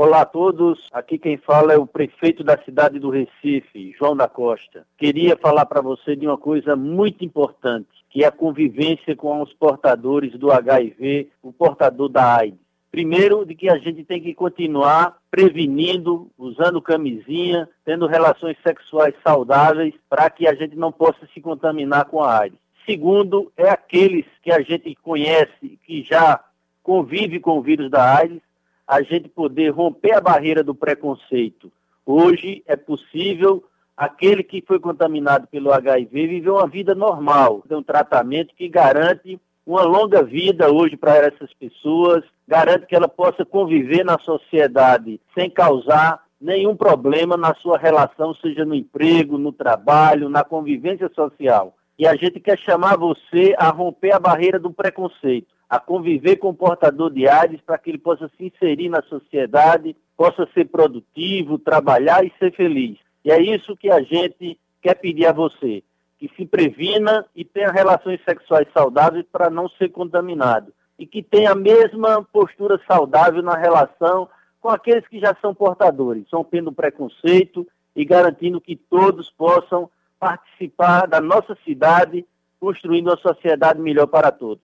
Olá a todos, aqui quem fala é o prefeito da cidade do Recife, João da Costa. Queria falar para você de uma coisa muito importante, que é a convivência com os portadores do HIV, o portador da AIDS. Primeiro, de que a gente tem que continuar prevenindo, usando camisinha, tendo relações sexuais saudáveis, para que a gente não possa se contaminar com a AIDS. Segundo, é aqueles que a gente conhece, que já convive com o vírus da AIDS, a gente poder romper a barreira do preconceito. Hoje é possível aquele que foi contaminado pelo HIV viver uma vida normal, ter um tratamento que garante uma longa vida hoje para essas pessoas, garante que ela possa conviver na sociedade sem causar nenhum problema na sua relação, seja no emprego, no trabalho, na convivência social. E a gente quer chamar você a romper a barreira do preconceito, a conviver com o portador de AIDS para que ele possa se inserir na sociedade, possa ser produtivo, trabalhar e ser feliz. E é isso que a gente quer pedir a você, que se previna e tenha relações sexuais saudáveis para não ser contaminado. E que tenha a mesma postura saudável na relação com aqueles que já são portadores, rompendo o preconceito e garantindo que todos possam participar da nossa cidade, construindo uma sociedade melhor para todos.